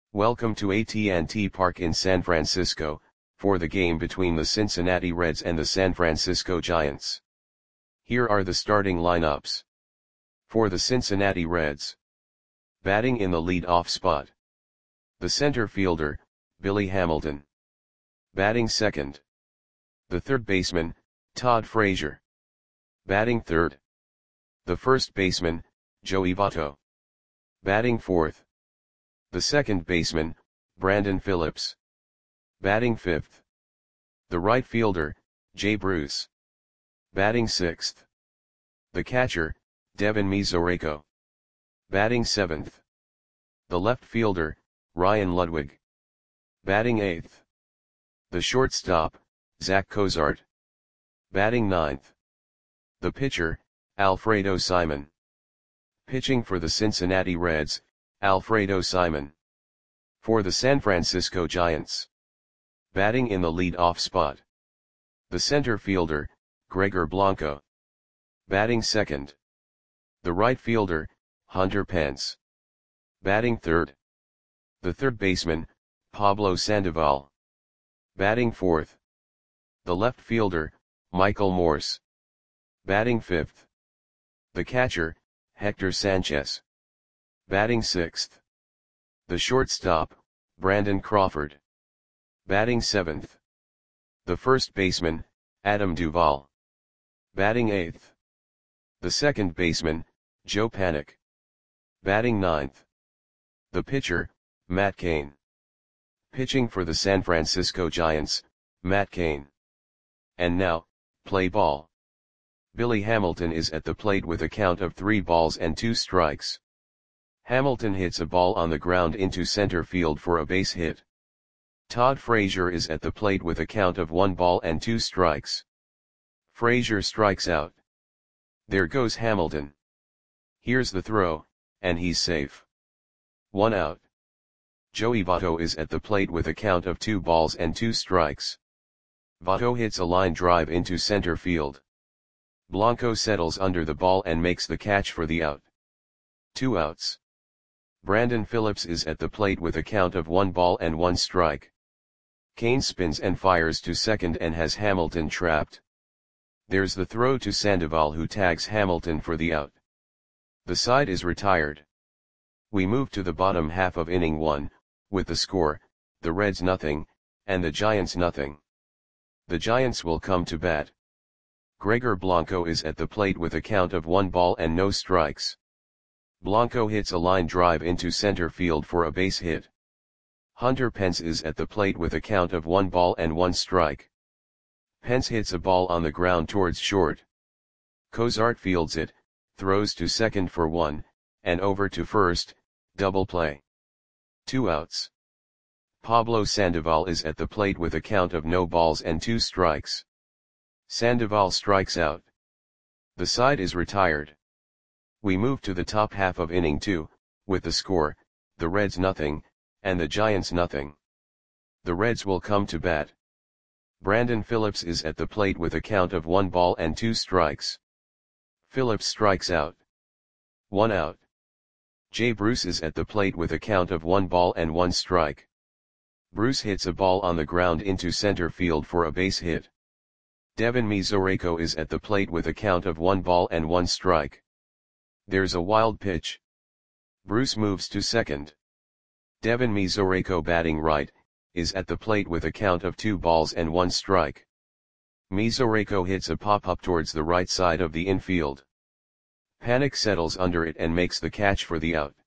Welcome to AT&T Park in San Francisco, for the game between the Cincinnati Reds and the San Francisco Giants. Here are the starting lineups. For the Cincinnati Reds. Batting in the lead-off spot. The center fielder, Billy Hamilton. Batting second. The third baseman, Todd Frazier. Batting third. The first baseman, Joey Votto. Batting fourth. The second baseman, Brandon Phillips. Batting fifth. The right fielder, Jay Bruce. Batting sixth. The catcher, Devin Mesoraco. Batting seventh. The left fielder, Ryan Ludwig. Batting eighth. The shortstop, Zach Cozart. Batting ninth. The pitcher, Alfredo Simon. Pitching for the Cincinnati Reds, Alfredo Simon. For the San Francisco Giants. Batting in the lead-off spot. The center fielder, Gregor Blanco. Batting second. The right fielder, Hunter Pence. Batting third. The third baseman, Pablo Sandoval. Batting fourth. The left fielder, Michael Morse. Batting fifth. The catcher, Hector Sanchez. Batting sixth. The shortstop, Brandon Crawford. Batting seventh. The first baseman, Adam Duvall. Batting eighth. The second baseman, Joe Panik. Batting ninth. The pitcher, Matt Cain. Pitching for the San Francisco Giants, Matt Cain. And now, play ball. Billy Hamilton is at the plate with a count of 3 balls and 2 strikes. Hamilton hits a ball on the ground into center field for a base hit. Todd Frazier is at the plate with a count of 1 ball and 2 strikes. Frazier strikes out. There goes Hamilton. Here's the throw, and he's safe. 1 out. Joey Votto is at the plate with a count of 2 balls and 2 strikes. Votto hits a line drive into center field. Blanco settles under the ball and makes the catch for the out. 2 outs. Brandon Phillips is at the plate with a count of 1 ball and 1 strike. Cain spins and fires to second and has Hamilton trapped. There's the throw to Sandoval, who tags Hamilton for the out. The side is retired. We move to the bottom half of inning 1, with the score, the Reds nothing, and the Giants nothing. The Giants will come to bat. Gregor Blanco is at the plate with a count of 1 ball and no strikes. Blanco hits a line drive into center field for a base hit. Hunter Pence is at the plate with a count of 1 ball and 1 strike. Pence hits a ball on the ground towards short. Cozart fields it, throws to second for 1, and over to first, double play. 2 outs. Pablo Sandoval is at the plate with a count of no balls and 2 strikes. Sandoval strikes out. The side is retired. We move to the top half of inning 2, with the score, the Reds nothing, and the Giants nothing. The Reds will come to bat. Brandon Phillips is at the plate with a count of 1 ball and 2 strikes. Phillips strikes out. 1 out. Jay Bruce is at the plate with a count of 1 ball and 1 strike. Bruce hits a ball on the ground into center field for a base hit. Devin Mesoraco is at the plate with a count of 1 ball and 1 strike. There's a wild pitch. Bruce moves to second. Devin Mesoraco, batting right, is at the plate with a count of 2 balls and 1 strike. Mesoraco hits a pop-up towards the right side of the infield. Panik settles under it and makes the catch for the out.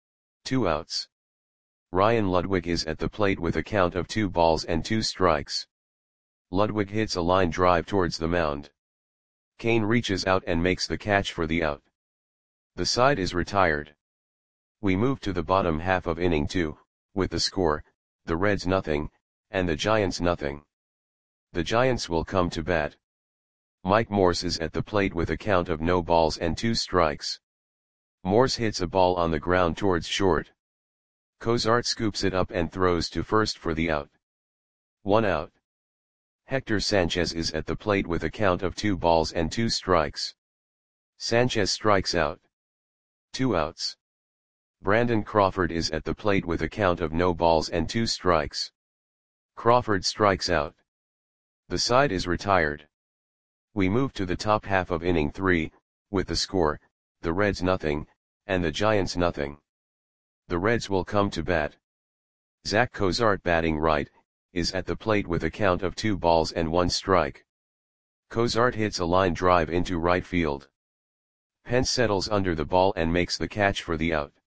2 outs. Ryan Ludwig is at the plate with a count of 2 balls and 2 strikes. Ludwig hits a line drive towards the mound. Cain reaches out and makes the catch for the out. The side is retired. We move to the bottom half of inning 2, with the score, the Reds nothing, and the Giants nothing. The Giants will come to bat. Mike Morse is at the plate with a count of no balls and 2 strikes. Morse hits a ball on the ground towards short. Cozart scoops it up and throws to first for the out. 1 out. Hector Sanchez is at the plate with a count of 2 balls and 2 strikes. Sanchez strikes out. 2 outs. Brandon Crawford is at the plate with a count of no balls and 2 strikes. Crawford strikes out. The side is retired. We move to the top half of inning 3, with the score, the Reds nothing, and the Giants nothing. The Reds will come to bat. Zach Cozart, batting right, is at the plate with a count of 2 balls and 1 strike. Cozart hits a line drive into right field. Pence settles under the ball and makes the catch for the out.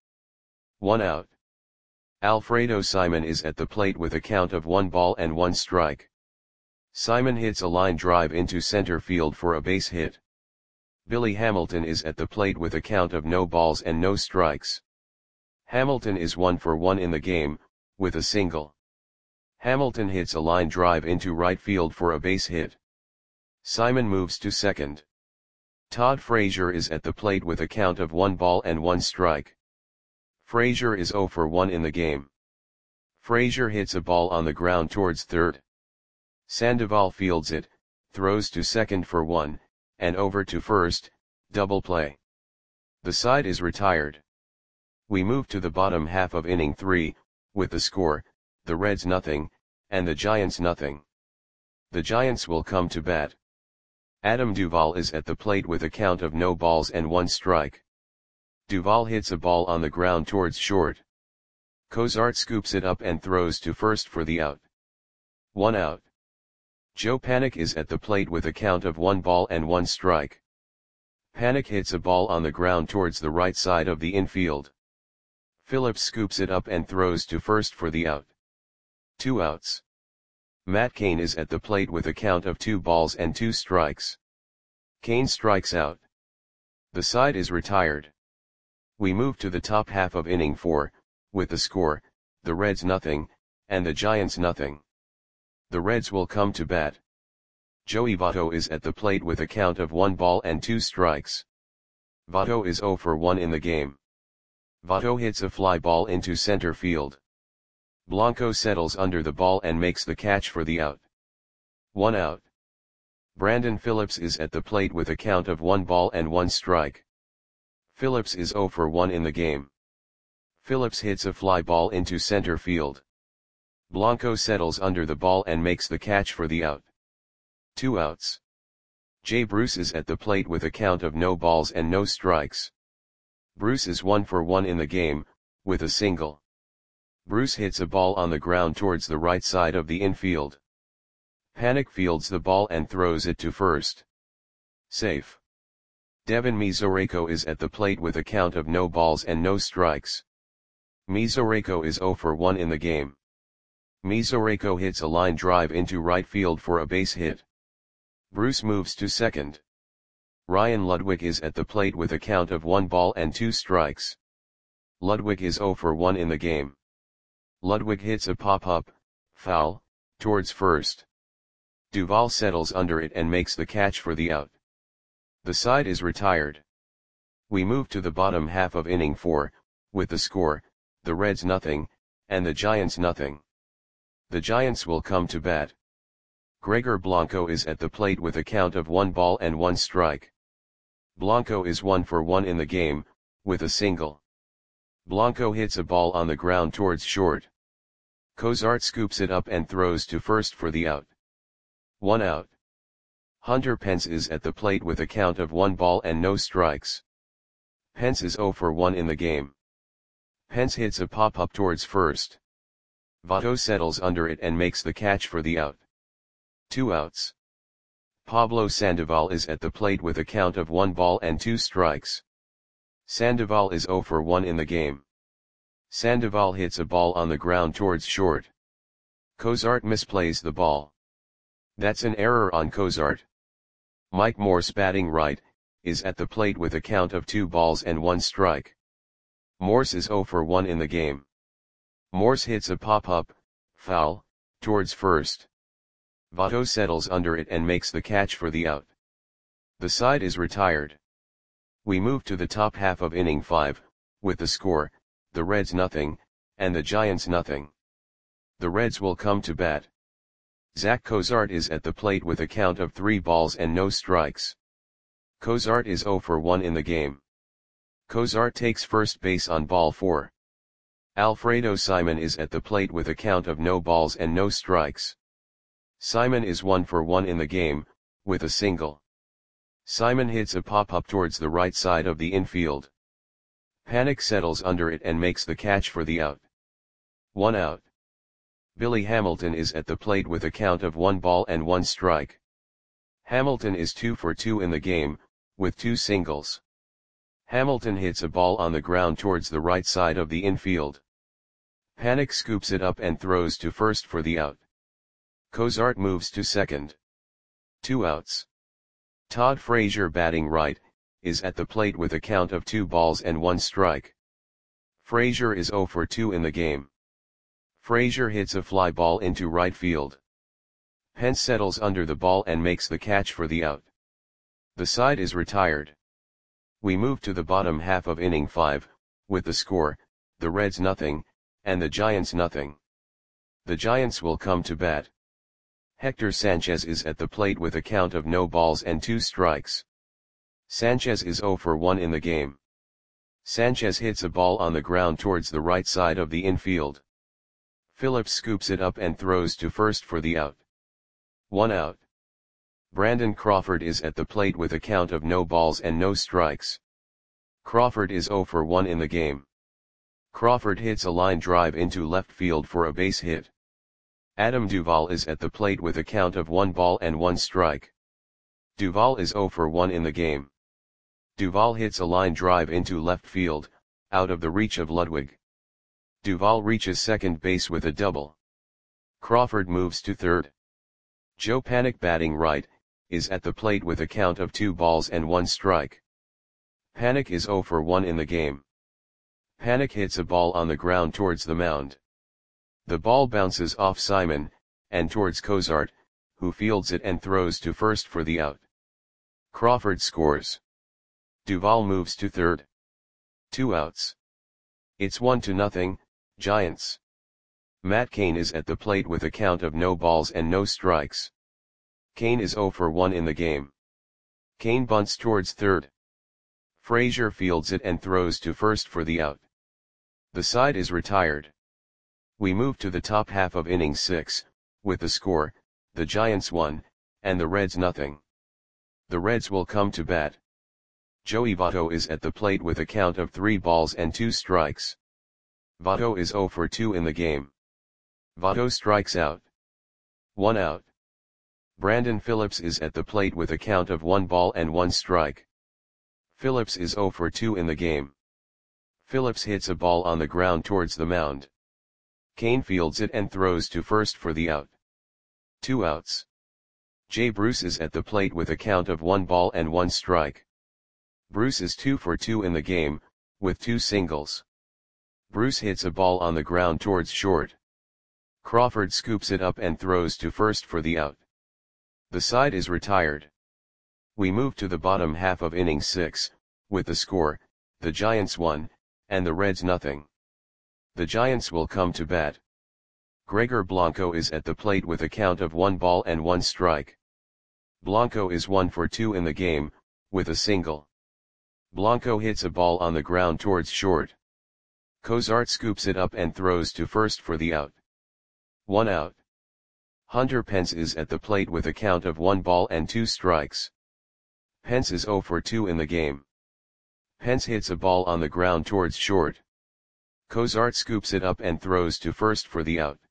1 out. Alfredo Simon is at the plate with a count of 1 ball and 1 strike. Simon hits a line drive into center field for a base hit. Billy Hamilton is at the plate with a count of no balls and no strikes. Hamilton is 1 for 1 in the game, with a single. Hamilton hits a line drive into right field for a base hit. Simon moves to second. Todd Frazier is at the plate with a count of 1 ball and 1 strike. Frazier is 0 for 1 in the game. Frazier hits a ball on the ground towards third. Sandoval fields it, throws to second for 1, and over to first, double play. The side is retired. We move to the bottom half of inning 3, with the score, the Reds nothing, and the Giants nothing. The Giants will come to bat. Adam Duvall is at the plate with a count of no balls and 1 strike. Duvall hits a ball on the ground towards short. Cozart scoops it up and throws to first for the out. 1 out. Joe Panik is at the plate with a count of 1 ball and 1 strike. Panik hits a ball on the ground towards the right side of the infield. Phillips scoops it up and throws to first for the out. 2 outs. Matt Cain is at the plate with a count of 2 balls and 2 strikes. Cain strikes out. The side is retired. We move to the top half of inning 4, with the score, the Reds nothing, and the Giants nothing. The Reds will come to bat. Joey Votto is at the plate with a count of 1 ball and 2 strikes. Votto is 0 for 1 in the game. Votto hits a fly ball into center field. Blanco settles under the ball and makes the catch for the out. 1 out. Brandon Phillips is at the plate with a count of 1 ball and 1 strike. Phillips is 0 for 1 in the game. Phillips hits a fly ball into center field. Blanco settles under the ball and makes the catch for the out. 2 outs. Jay Bruce is at the plate with a count of no balls and no strikes. Bruce is 1 for 1 in the game, with a single. Bruce hits a ball on the ground towards the right side of the infield. Panik fields the ball and throws it to first. Safe. Devin Mesoraco is at the plate with a count of no balls and no strikes. Mesoraco is 0 for 1 in the game. Mesoraco hits a line drive into right field for a base hit. Bruce moves to second. Ryan Ludwig is at the plate with a count of 1 ball and 2 strikes. Ludwig is 0 for 1 in the game. Ludwig hits a pop-up, foul, towards first. Duvall settles under it and makes the catch for the out. The side is retired. We move to the bottom half of inning 4, with the score, the Reds nothing, and the Giants nothing. The Giants will come to bat. Gregor Blanco is at the plate with a count of 1 ball and 1 strike. Blanco is 1 for 1 in the game, with a single. Blanco hits a ball on the ground towards short. Cozart scoops it up and throws to first for the out. 1 out. Hunter Pence is at the plate with a count of 1 ball and no strikes. Pence is 0 for 1 in the game. Pence hits a pop-up towards first. Votto settles under it and makes the catch for the out. 2 outs. Pablo Sandoval is at the plate with a count of 1 ball and 2 strikes. Sandoval is 0 for 1 in the game. Sandoval hits a ball on the ground towards short. Cozart misplays the ball. That's an error on Cozart. Mike Morse, batting right, is at the plate with a count of 2 balls and 1 strike. Morse is 0 for 1 in the game. Morse hits a pop-up, foul, towards first. Votto settles under it and makes the catch for the out. The side is retired. We move to the top half of inning 5, with the score, the Reds nothing, and the Giants nothing. The Reds will come to bat. Zach Cozart is at the plate with a count of 3 balls and no strikes. Cozart is 0 for 1 in the game. Cozart takes first base on ball 4. Alfredo Simon is at the plate with a count of no balls and no strikes. Simon is 1 for 1 in the game, with a single. Simon hits a pop-up towards the right side of the infield. Panik settles under it and makes the catch for the out. 1 out. Billy Hamilton is at the plate with a count of 1 ball and 1 strike. Hamilton is 2 for 2 in the game, with 2 singles. Hamilton hits a ball on the ground towards the right side of the infield. Panik scoops it up and throws to first for the out. Cozart moves to second. 2 outs. Todd Frazier, batting right, is at the plate with a count of 2 balls and 1 strike. Frazier is 0 for 2 in the game. Frazier hits a fly ball into right field. Pence settles under the ball and makes the catch for the out. The side is retired. We move to the bottom half of inning 5, with the score, the Reds nothing, and the Giants nothing. The Giants will come to bat. Hector Sanchez is at the plate with a count of no balls and 2 strikes. Sanchez is 0 for 1 in the game. Sanchez hits a ball on the ground towards the right side of the infield. Phillips scoops it up and throws to first for the out. 1 out. Brandon Crawford is at the plate with a count of no balls and no strikes. Crawford is 0 for 1 in the game. Crawford hits a line drive into left field for a base hit. Adam Duvall is at the plate with a count of 1 ball and 1 strike. Duvall is 0 for 1 in the game. Duvall hits a line drive into left field, out of the reach of Ludwig. Duvall reaches second base with a double. Crawford moves to third. Joe Panik, batting right, is at the plate with a count of 2 balls and 1 strike. Panik is 0 for 1 in the game. Panik hits a ball on the ground towards the mound. The ball bounces off Simon, and towards Cozart, who fields it and throws to first for the out. Crawford scores. Duvall moves to third. 2 outs. It's 1-0, Giants. Matt Cain is at the plate with a count of no balls and no strikes. Cain is 0 for 1 in the game. Cain bunts towards third. Frazier fields it and throws to first for the out. The side is retired. We move to the top half of inning 6, with the score, the Giants 1, and the Reds nothing. The Reds will come to bat. Joey Votto is at the plate with a count of 3 balls and 2 strikes. Votto is 0 for 2 in the game. Votto strikes out. 1 out. Brandon Phillips is at the plate with a count of 1 ball and 1 strike. Phillips is 0 for 2 in the game. Phillips hits a ball on the ground towards the mound. Cain fields it and throws to first for the out. 2 outs. Jay Bruce is at the plate with a count of 1 ball and 1 strike. Bruce is 2 for 2 in the game, with 2 singles. Bruce hits a ball on the ground towards short. Crawford scoops it up and throws to first for the out. The side is retired. We move to the bottom half of inning 6, with the score, the Giants 1, and the Reds nothing. The Giants will come to bat. Gregor Blanco is at the plate with a count of 1 ball and 1 strike. Blanco is 1 for 2 in the game, with a single. Blanco hits a ball on the ground towards short. Cozart scoops it up and throws to first for the out. 1 out. Hunter Pence is at the plate with a count of 1 ball and 2 strikes. Pence is 0 for 2 in the game. Pence hits a ball on the ground towards short. Cozart scoops it up and throws to first for the out.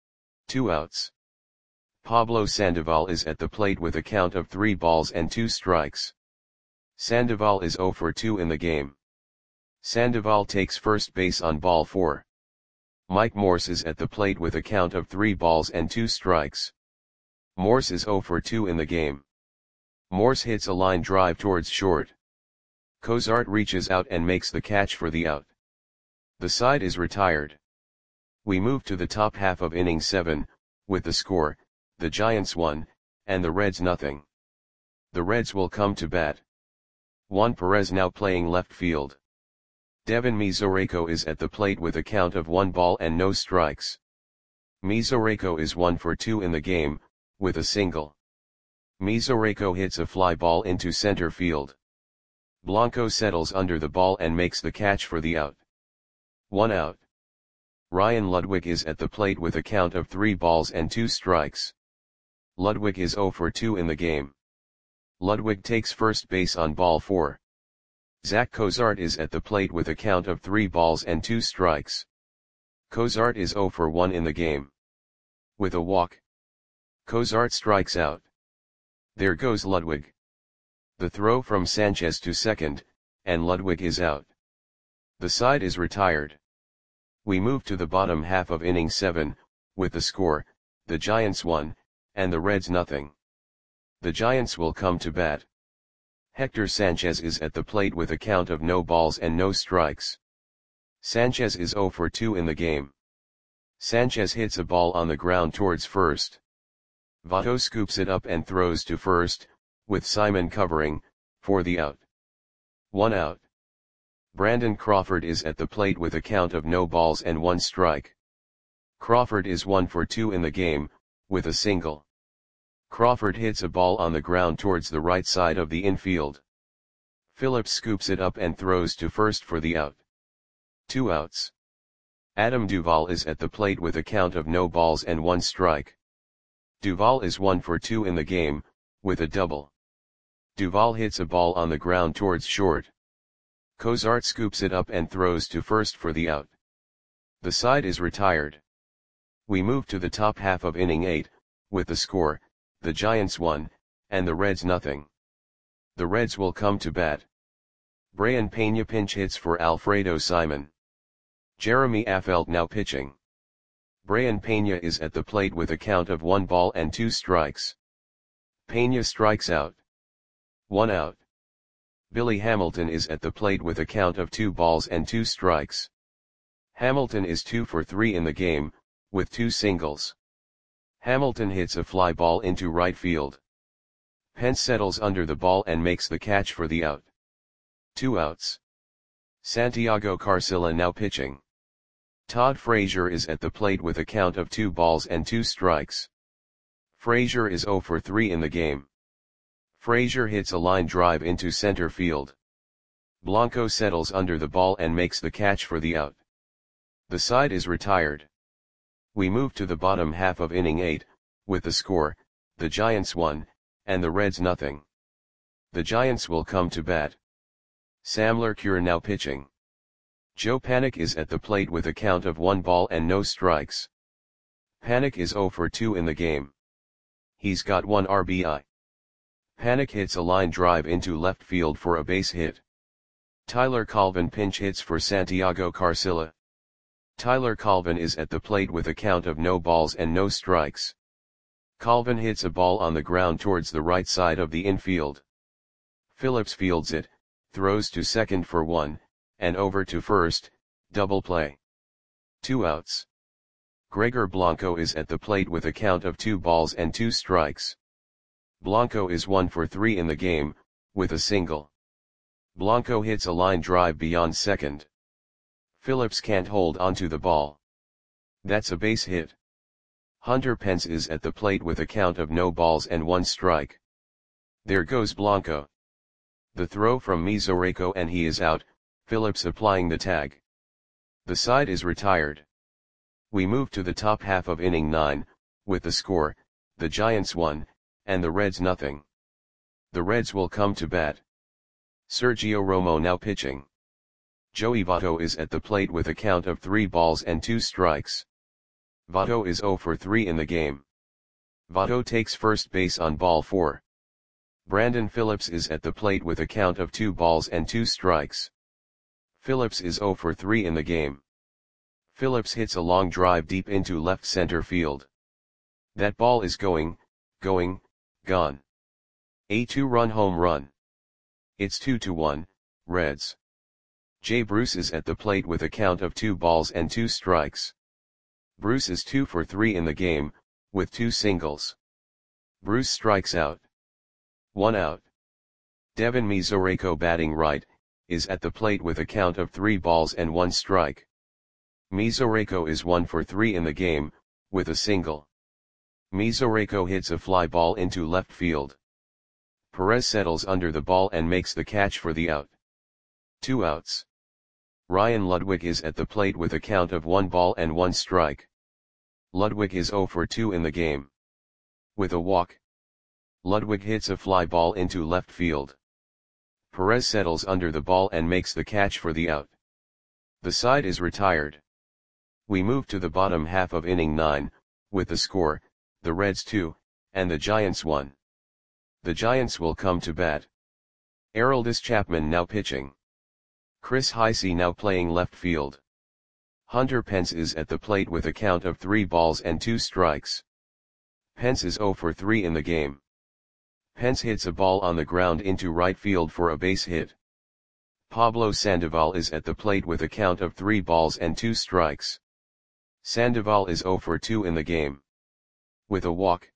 2 outs. Pablo Sandoval is at the plate with a count of 3 balls and 2 strikes. Sandoval is 0 for 2 in the game. Sandoval takes first base on ball 4. Mike Morse is at the plate with a count of 3 balls and 2 strikes. Morse is 0 for 2 in the game. Morse hits a line drive towards short. Cozart reaches out and makes the catch for the out. The side is retired. We move to the top half of inning 7, with the score, the Giants 1, and the Reds nothing. The Reds will come to bat. Juan Perez now playing left field. Devin Mesoraco is at the plate with a count of 1 ball and no strikes. Mesoraco is 1 for 2 in the game, with a single. Mesoraco hits a fly ball into center field. Blanco settles under the ball and makes the catch for the out. 1 out. Ryan Ludwig is at the plate with a count of 3 balls and 2 strikes. Ludwig is 0 for 2 in the game. Ludwig takes first base on ball 4. Zach Cozart is at the plate with a count of 3 balls and 2 strikes. Cozart is 0 for 1 in the game. With a walk, Cozart strikes out. There goes Ludwig. The throw from Sanchez to second, and Ludwig is out. The side is retired. We move to the bottom half of inning 7, with the score, the Giants 1, and the Reds nothing. The Giants will come to bat. Hector Sanchez is at the plate with a count of no balls and no strikes. Sanchez is 0 for 2 in the game. Sanchez hits a ball on the ground towards first. Votto scoops it up and throws to first, with Simon covering, for the out. 1 out. Brandon Crawford is at the plate with a count of no balls and 1 strike. Crawford is 1 for 2 in the game, with a single. Crawford hits a ball on the ground towards the right side of the infield. Phillips scoops it up and throws to first for the out. 2 outs. Adam Duvall is at the plate with a count of no balls and 1 strike. Duvall is 1 for 2 in the game, with a double. Duvall hits a ball on the ground towards short. Cozart scoops it up and throws to first for the out. The side is retired. We move to the top half of inning 8, with the score, the Giants 1, and the Reds nothing. The Reds will come to bat. Brayan Peña pinch hits for Alfredo Simon. Jeremy Affeldt now pitching. Brayan Peña is at the plate with a count of 1 ball and 2 strikes. Peña strikes out. 1 out. Billy Hamilton is at the plate with a count of 2 balls and 2 strikes. Hamilton is 2 for 3 in the game, with 2 singles. Hamilton hits a fly ball into right field. Pence settles under the ball and makes the catch for the out. 2 outs. Santiago Carcilla now pitching. Todd Frazier is at the plate with a count of 2 balls and 2 strikes. Frazier is 0 for 3 in the game. Frazier hits a line drive into center field. Blanco settles under the ball and makes the catch for the out. The side is retired. We move to the bottom half of inning 8, with the score, the Giants 1, and the Reds nothing. The Giants will come to bat. Sam Lercure now pitching. Joe Panik is at the plate with a count of 1 ball and no strikes. Panik is 0 for 2 in the game. He's got 1 RBI. Panik hits a line drive into left field for a base hit. Tyler Colvin pinch hits for Santiago Carcilla. Tyler Colvin is at the plate with a count of no balls and no strikes. Colvin hits a ball on the ground towards the right side of the infield. Phillips fields it, throws to second for 1, and over to first, double play. 2 outs. Gregor Blanco is at the plate with a count of 2 balls and 2 strikes. Blanco is 1 for 3 in the game, with a single. Blanco hits a line drive beyond second. Phillips can't hold onto the ball. That's a base hit. Hunter Pence is at the plate with a count of no balls and 1 strike. There goes Blanco. The throw from Mesoraco and he is out, Phillips applying the tag. The side is retired. We move to the top half of inning 9, with the score, the Giants 1, and the Reds nothing. The Reds will come to bat. Sergio Romo now pitching. Joey Votto is at the plate with a count of 3 balls and 2 strikes. Votto is 0 for 3 in the game. Votto takes first base on ball 4. Brandon Phillips is at the plate with a count of 2 balls and 2 strikes. Phillips is 0 for 3 in the game. Phillips hits a long drive deep into left center field. That ball is gone. A 2-run home run. It's 2-1, Reds. Jay Bruce is at the plate with a count of 2 balls and 2 strikes. Bruce is 2 for 3 in the game, with 2 singles. Bruce strikes out. 1 out. Devin Mesoraco batting right, is at the plate with a count of 3 balls and 1 strike. Mesoraco is 1 for 3 in the game, with a single. Mesoraco hits a fly ball into left field. Perez settles under the ball and makes the catch for the out. 2 outs. Ryan Ludwig is at the plate with a count of 1 ball and 1 strike. Ludwig is 0 for 2 in the game. With a walk, Ludwig hits a fly ball into left field. Perez settles under the ball and makes the catch for the out. The side is retired. We move to the bottom half of inning 9, with the score, the Reds 2, and the Giants 1. The Giants will come to bat. Aroldis Chapman now pitching. Chris Heisey now playing left field. Hunter Pence is at the plate with a count of 3 balls and 2 strikes. Pence is 0 for 3 in the game. Pence hits a ball on the ground into right field for a base hit. Pablo Sandoval is at the plate with a count of 3 balls and 2 strikes. Sandoval is 0 for 2 in the game. With a walk,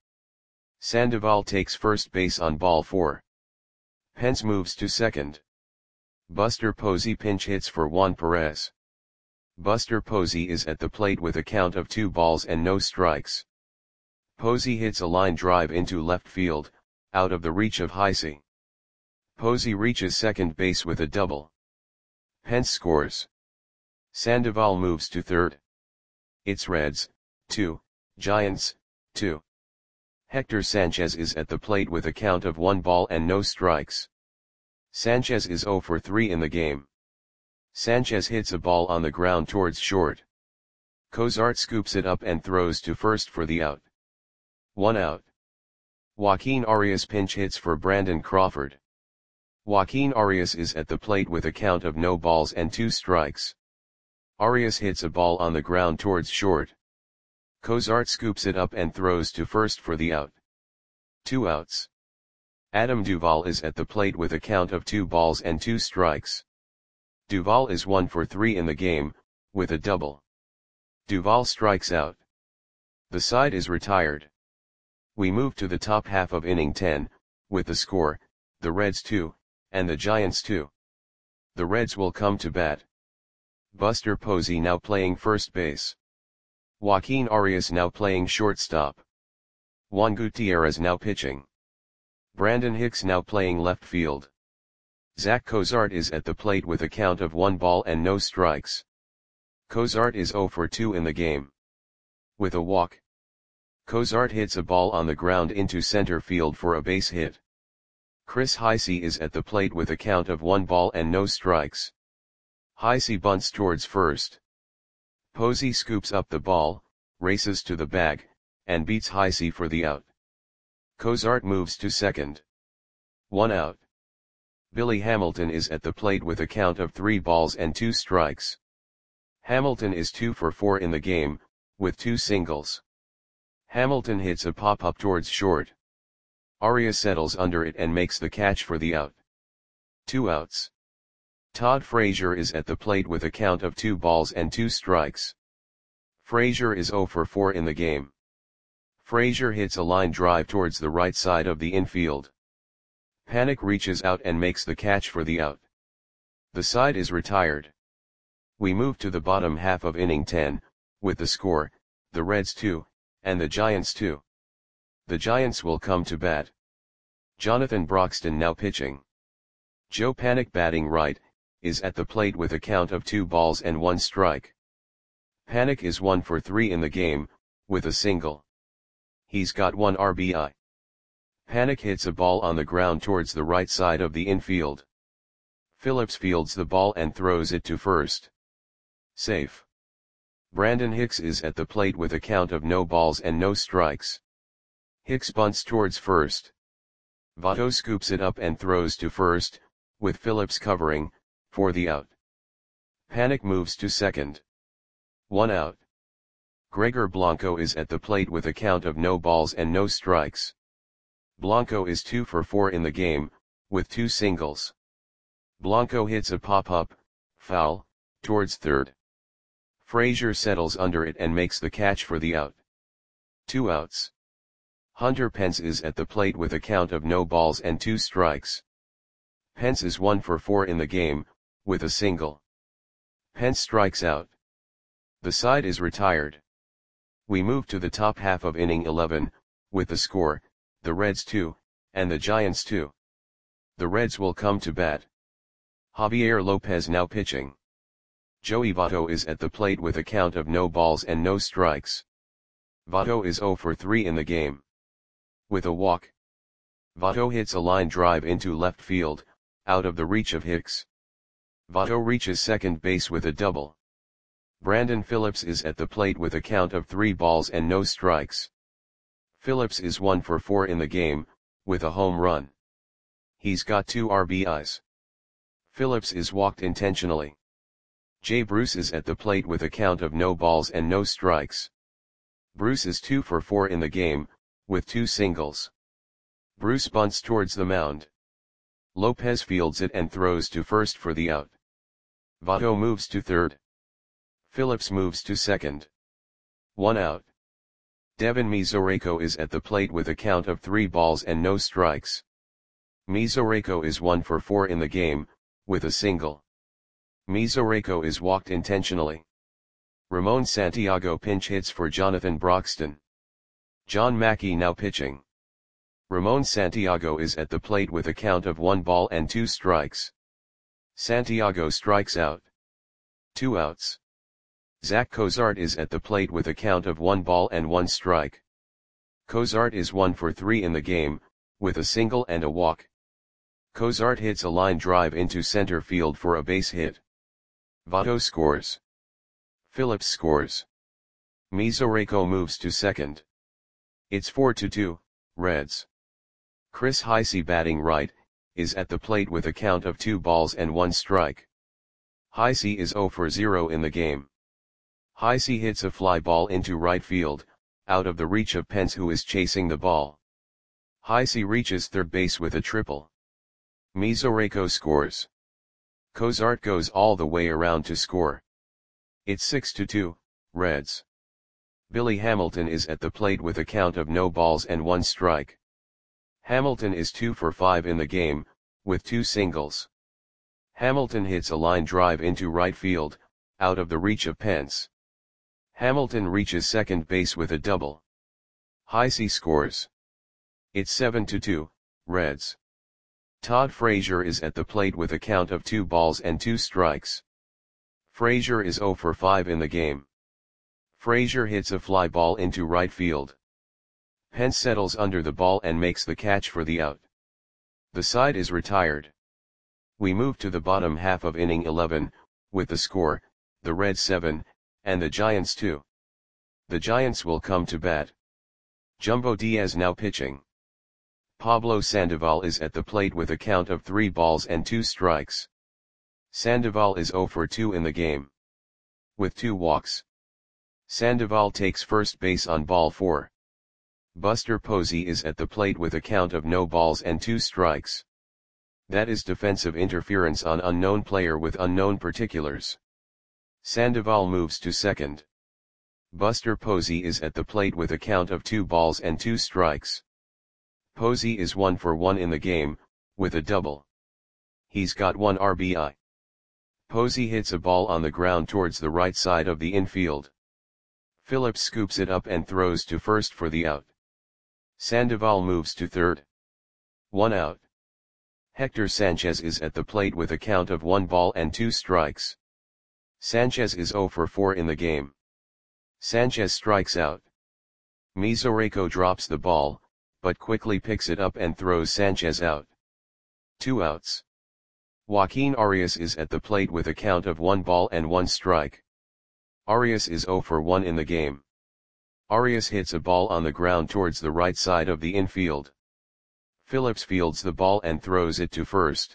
Sandoval takes first base on ball 4. Pence moves to second. Buster Posey pinch hits for Juan Perez. Buster Posey is at the plate with a count of 2 balls and no strikes. Posey hits a line drive into left field, out of the reach of Heisey. Posey reaches second base with a double. Pence scores. Sandoval moves to third. It's Reds, 2, Giants, 2. Hector Sanchez is at the plate with a count of 1 ball and no strikes. Sanchez is 0 for 3 in the game. Sanchez hits a ball on the ground towards short. Cozart scoops it up and throws to first for the out. 1 out. Joaquin Arias pinch hits for Brandon Crawford. Joaquin Arias is at the plate with a count of no balls and 2 strikes. Arias hits a ball on the ground towards short. Cozart scoops it up and throws to first for the out. 2 outs. Adam Duvall is at the plate with a count of 2 balls and 2 strikes. Duvall is 1 for 3 in the game, with a double. Duvall strikes out. The side is retired. We move to the top half of inning 10, with the score, the Reds 2, and the Giants 2. The Reds will come to bat. Buster Posey now playing first base. Joaquin Arias now playing shortstop. Juan Gutierrez now pitching. Brandon Hicks now playing left field. Zach Cozart is at the plate with a count of 1 ball and no strikes. Cozart is 0 for 2 in the game. With a walk, Cozart hits a ball on the ground into center field for a base hit. Chris Heisey is at the plate with a count of 1 ball and no strikes. Heisey bunts towards first. Posey scoops up the ball, races to the bag, and beats Heisey for the out. Cozart moves to second. 1 out. Billy Hamilton is at the plate with a count of 3 balls and 2 strikes. Hamilton is 2 for 4 in the game, with 2 singles. Hamilton hits a pop-up towards short. Arias settles under it and makes the catch for the out. 2 outs. Todd Frazier is at the plate with a count of 2 balls and 2 strikes. Frazier is 0 for 4 in the game. Frazier hits a line drive towards the right side of the infield. Panik reaches out and makes the catch for the out. The side is retired. We move to the bottom half of inning 10, with the score, the Reds 2, and the Giants 2. The Giants will come to bat. Jonathan Broxton now pitching. Joe Panik batting right, is at the plate with a count of 2 balls and 1 strike. Panik is 1 for 3 in the game, with a single. He's got 1 RBI. Panik hits a ball on the ground towards the right side of the infield. Phillips fields the ball and throws it to first. Safe. Brandon Hicks is at the plate with a count of no balls and no strikes. Hicks bunts towards first. Votto scoops it up and throws to first, with Phillips covering, for the out. Panik moves to second. 1 out. Gregor Blanco is at the plate with a count of no balls and no strikes. Blanco is 2 for 4 in the game, with 2 singles. Blanco hits a pop-up, foul, towards third. Frazier settles under it and makes the catch for the out. 2 outs. Hunter Pence is at the plate with a count of no balls and 2 strikes. Pence is 1 for 4 in the game, with a single. Pence strikes out. The side is retired. We move to the top half of inning 11, with the score, the Reds 2, and the Giants 2. The Reds will come to bat. Javier Lopez now pitching. Joey Votto is at the plate with a count of no balls and no strikes. Votto is 0 for 3 in the game. With a walk. Votto hits a line drive into left field, out of the reach of Hicks. Votto reaches second base with a double. Brandon Phillips is at the plate with a count of 3 balls and no strikes. Phillips is 1 for 4 in the game, with a home run. He's got 2 RBIs. Phillips is walked intentionally. Jay Bruce is at the plate with a count of no balls and no strikes. Bruce is 2 for 4 in the game, with 2 singles. Bruce bunts towards the mound. Lopez fields it and throws to first for the out. Votto moves to third. Phillips moves to second. 1 out. Devin Mesoraco is at the plate with a count of 3 balls and no strikes. Mesoraco is 1 for 4 in the game, with a single. Mesoraco is walked intentionally. Ramon Santiago pinch hits for Jonathan Broxton. John Mackey now pitching. Ramon Santiago is at the plate with a count of 1 ball and 2 strikes. Santiago strikes out. 2 outs. Zach Cozart is at the plate with a count of 1 ball and 1 strike. Cozart is 1 for 3 in the game, with a single and a walk. Cozart hits a line drive into center field for a base hit. Votto scores. Phillips scores. Mesoraco moves to second. It's 4-2, Reds. Chris Heisey batting right, is at the plate with a count of 2 balls and 1 strike. Heisey is 0 for 0 in the game. Heisey hits a fly ball into right field, out of the reach of Pence who is chasing the ball. Heisey reaches third base with a triple. Mesoraco scores. Cozart goes all the way around to score. It's 6-2, Reds. Billy Hamilton is at the plate with a count of no balls and 1 strike. Hamilton is 2 for 5 in the game, with 2 singles. Hamilton hits a line drive into right field, out of the reach of Pence. Hamilton reaches second base with a double. Heisey scores. It's 7-2, Reds. Todd Frazier is at the plate with a count of 2 balls and 2 strikes. Frazier is 0 for 5 in the game. Frazier hits a fly ball into right field. Pence settles under the ball and makes the catch for the out. The side is retired. We move to the bottom half of inning 11, with the score, the Reds 7, and the Giants 2. The Giants will come to bat. Jumbo Diaz now pitching. Pablo Sandoval is at the plate with a count of 3 balls and 2 strikes. Sandoval is 0 for 2 in the game. With 2 walks. Sandoval takes first base on ball 4. Buster Posey is at the plate with a count of no balls and 2 strikes. That is defensive interference on unknown player with unknown particulars. Sandoval moves to second. Buster Posey is at the plate with a count of 2 balls and 2 strikes. Posey is 1 for 1 in the game, with a double. He's got 1 RBI. Posey hits a ball on the ground towards the right side of the infield. Phillips scoops it up and throws to first for the out. Sandoval moves to third. 1 out. Hector Sanchez is at the plate with a count of 1 ball and 2 strikes. Sanchez is 0 for 4 in the game. Sanchez strikes out. Mesoraco drops the ball, but quickly picks it up and throws Sanchez out. 2 outs. Joaquin Arias is at the plate with a count of 1 ball and 1 strike. Arias is 0 for 1 in the game. Arias hits a ball on the ground towards the right side of the infield. Phillips fields the ball and throws it to first.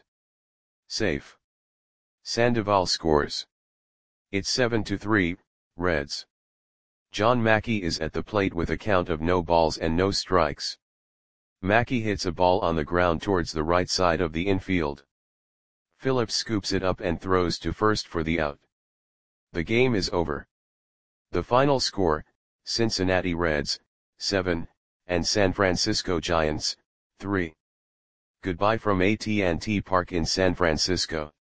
Safe. Sandoval scores. It's 7-3, Reds. John Mackey is at the plate with a count of no balls and no strikes. Mackey hits a ball on the ground towards the right side of the infield. Phillips scoops it up and throws to first for the out. The game is over. The final score, Cincinnati Reds, 7, and San Francisco Giants, 3. Goodbye from AT&T Park in San Francisco.